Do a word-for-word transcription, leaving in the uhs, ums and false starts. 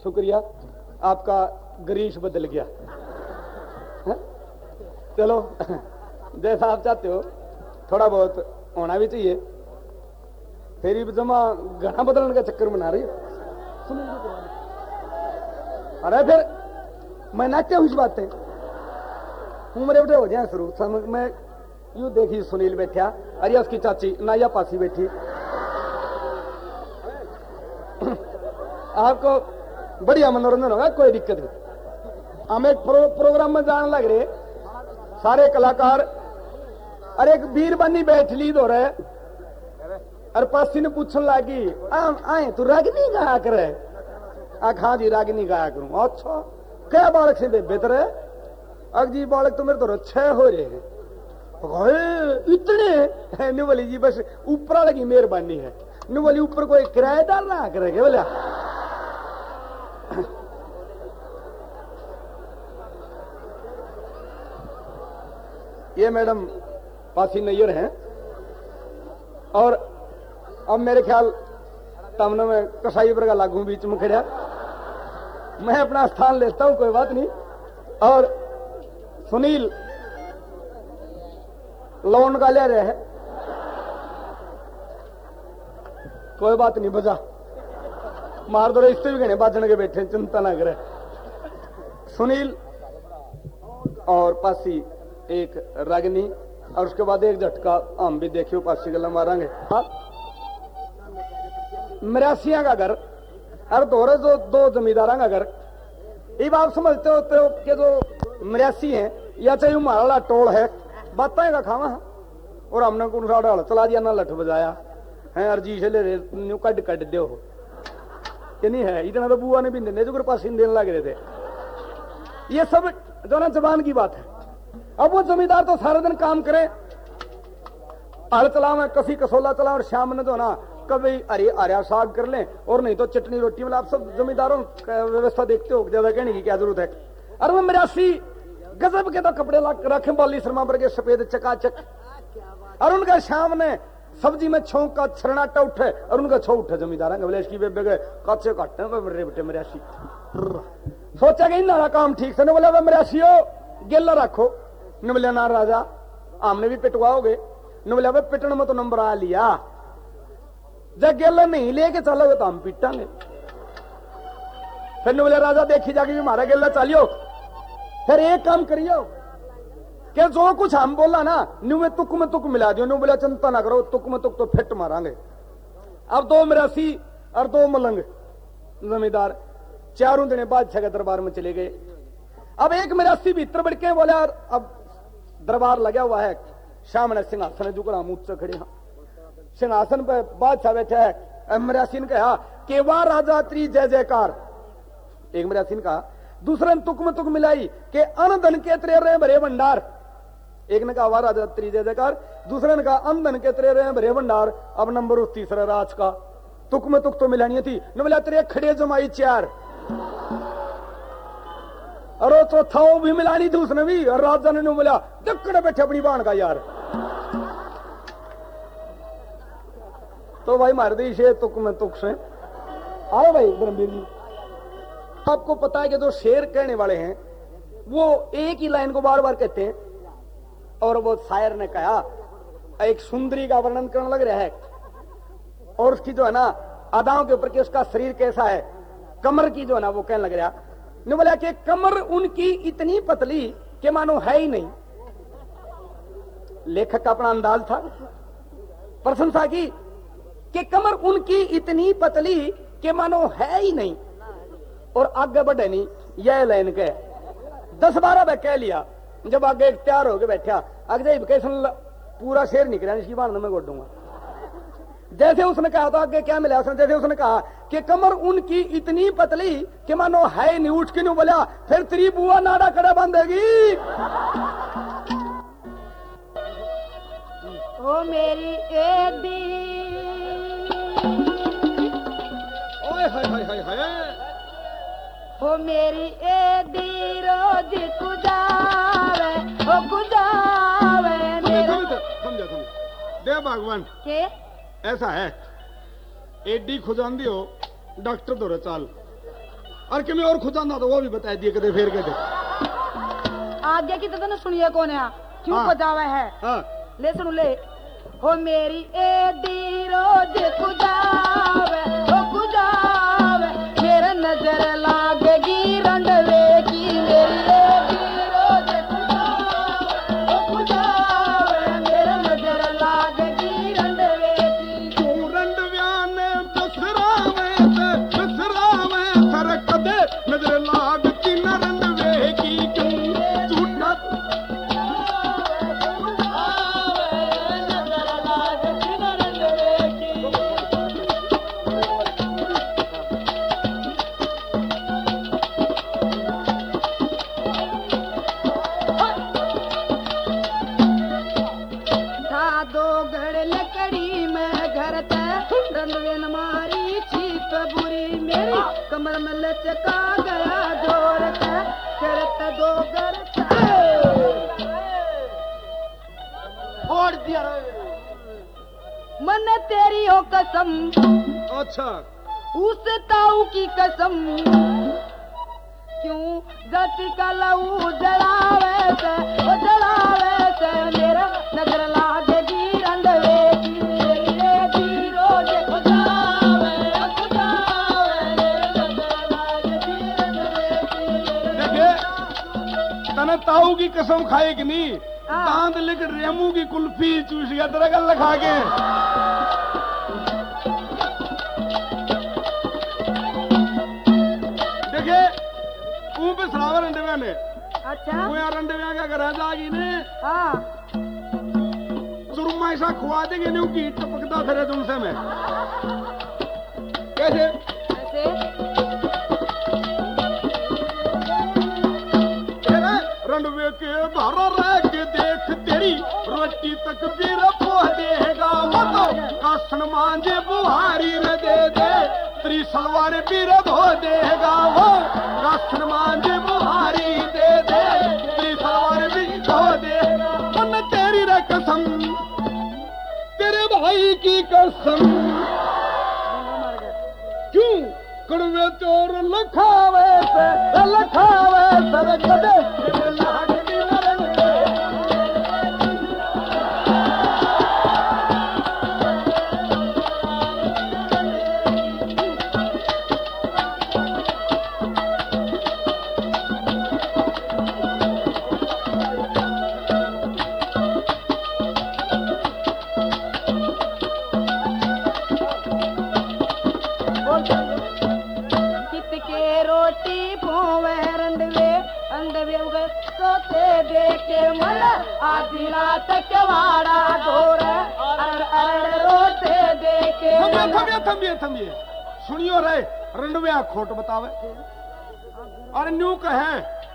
शुक्रिया, आपका ग्रीस बदल गया। है? चलो जैसा आप चाहते हो, थोड़ा बहुत होना भी चाहिए। फिर भी जमा घना बदलने का चक्कर बना रही है। अरे फिर मैं नाट्य हूं इस बात है, उम्र बेटे हो जाए शुरू समझ में। यू देखी सुनील बैठा, अरे उसकी चाची नाया पासी बैठी। आपको बढ़िया मनोरंजन होगा, कोई दिक्कत नहीं। हम एक प्रो, प्रोग्राम में जाने लग रहे, सारे कलाकार। अरे एक बीर बनी बैठ ली दो रहे, और पासी ने पूछने लगी, आए तू रागिनी गाया करे? हाँ जी रागिनी गाया करूं। अच्छा क्या बालक से बेहतर है? अग जी बालक तो मेरे तो छह हो रहे हैं। इतने नुवली जी बस ऊपर लगी मेहरबानी है। नुवली ऊपर कोई किराएदार ना करेगा बोला। ये मैडम पासी नैयर हैं, और अब मेरे ख्याल तमने में कसाई पर का लागू बीच में खड़ा, मैं अपना स्थान लेता हूं, कोई बात नहीं। और सुनील लोन का ले रहे हैं, कोई बात नहीं, बजा मार दो, इससे भी कहने बाजने के बैठे, चिंता ना करे। सुनील और पासी एक रागिनी, और उसके बाद एक झटका हम भी देखियो, पासी गला मारेंगे। हाँ मरासिया का घर और दोरे जो दो जमींदारा का घर। ये आप समझते होते हो कि जो मरासी है या चाहे हमारा टोल है, बातें का खावा, और हमने कौन सा डाल चला दिया ना लठ बजाया है, अर्जी से ले रहे कट कट दो कि नहीं है। इतना तो बुआ ने भी देने जो पास देने लग रहे थे। ये सब जो ना जबान की बात है। अब वो जमींदार तो सारा दिन काम करे, हल चलावे, कसी कसोला चलावे, और शाम ने तो ना कभी अरे आर्या साग कर लें, और नहीं तो चटनी रोटी। मतलब आप सब जमींदारों व्यवस्था देखते हो, ज्यादा कहने की क्या जरूरत है। अरे वो मरासी गजब के तो कपड़े रखे, बाली शर्मा पर के सफेद चकाचक, और उनका शाम ने सब्जी में छोंक का छरनाटा उठे, और उनका छो उठे जमींदार बोले इसकी बेबे गए कच्चे काटते हैं बेटे मरासी। सोचा कि ना काम ठीक से न बोला मरासी हो गेला रखो, न बोले ना राजा आमने भी पिटवाओगे, न बोले भाई पिटने में तो नंबर आ लिया, जब गेला नहीं लेके चलोगे तो हम पिटांगे। फिर न बोले राजा देखी जाके भी हमारा गेला चालियो, फिर एक काम करियो कि जो कुछ हम बोला ना न्यू में तुक में तुक मिला दियो। न्यू बोला चिंता ना करो, तुक में तुक तो फिट मारांगे। अब दो मरासी और दो मलंग जमींदार चारों दिन बादशाह के दरबार में चले गए। अब एक मरासी भीतर बढ़ के बोला, अब दरबार लगा हुआ है, सामने सिंहासन जुकड़ा मुंह से खड़े, सिंहासन पर बादशाह बैठा है। मरासी ने कहा कि वाह राजा त्री जय जयकार। एक मरासी ने कहा, दूसरे ने तुक में तुक मिलाई कि अन धन के त्रे रहे भरे भंडार। एक ने कहा वाह राजा त्री जय जयकार, दूसरे ने कहा अन धन के त्रे रहे भरे भंडार। अब नंबर उस तीसरे राज का, तुक में तुक तो मिलानी थी। न बोला तेरे खड़े जमाई चार, और चौथा तो भी मिलानी थी उसने भी। और राजा ने बोला दक्कड़ बैठे अपनी बाण का यार। तो भाई मार दी शे तुक में तुक से आए भाई ब्रह्मवीर जी। आपको पता है कि जो शेर कहने वाले हैं वो एक ही लाइन को बार बार कहते हैं। और वो शायर ने कहा, एक सुंदरी का वर्णन करने लग रहा है, और उसकी जो है ना अदाओं के ऊपर कि उसका शरीर कैसा है, कमर की जो है ना वो कहने लग रहा ने बोला कि कमर उनकी इतनी पतली कि मानो है ही नहीं। लेखक का अपना अंदाज था, प्रशंसा की कि कमर उनकी इतनी पतली कि मानो है ही नहीं। और आगे बढ़े नहीं, यह लाइन के दस बारह बार कह लिया। जब आगे तैयार होके बैठा, आगे कैसन पूरा शेर निकला, इसकी बात मैं गोडूंगा। जैसे उसने कहा तो आगे क्या मिला, उसने जैसे उसने कहा कि कमर उनकी इतनी पतली कि मानो है नहीं, उठ के नहीं बोला फिर तेरी बुआ नाड़ा कड़ा बांधेगी। ओ मेरी एडी, ओए हाय हाय हाय हाय, ओ मेरी एडी रोज गुजारे, ओ गुजारे मेरा। समझा समझा दे भगवान के ऐसा है, एडी खुजांदी हो डॉक्टर दो चाल और कि मैं और खुदाना तो वो भी बता दिए कदे फेर के दे आगे की तो सुनिए कौन है क्यों हाँ। बजावा है हाँ ले सुन ले हो मेरी एडी रोज कुजावे हो कुजावे मेरे नजर लागेगी रंडवे की मेरी एडी रोज कुजावे हो कुजावे मेरे नजर लागेगी रंडवे की तू रंडव्या ने बसरावे ते बसरावे सर कदे नजर लाग की न रंडवे की क्यों झूठा कमर में लचका गया जोर का करत दो घर फोड़ दिया मन तेरी हो कसम अच्छा उस ताऊ की कसम क्यों जाति का लहू जलावे से ओ जलावे से मेरा नजर लागेगी रंडवे की मेरी रोज खुदावे तने ताऊ की कसम खाएगी नहीं हाँ। दांत लिख रेमू की कुल्फी चूस गया तेरा गल खा के देखे तू पे सरावर रंडव्या ने अच्छा वो यार रंडव्या क्या कर जागी ने हाँ सुरमा ऐसा खुआ देंगे नहीं की टपकता फिर तुमसे मैं कैसे ऐसे रंडवे के घर रह के देख तेरी रोटी तक भी रखो देगा वो तो कासन मांझे बुहारी न दे दे तेरी सलवार भी धो देगा वो कासन मांझे बुहारी दे दे तेरी सलवार भी धो देगा मन तेरी रे कसम तेरे भाई की कसम क्यों कड़वे चोर लखावे से लखावे सर कदे देखे मन आधी रात कवाड़ा ढोर अर अर रोते देखे थमिए थमिए थमिए सुनियो रे रंडव्या खोट बतावे और न्यू कहे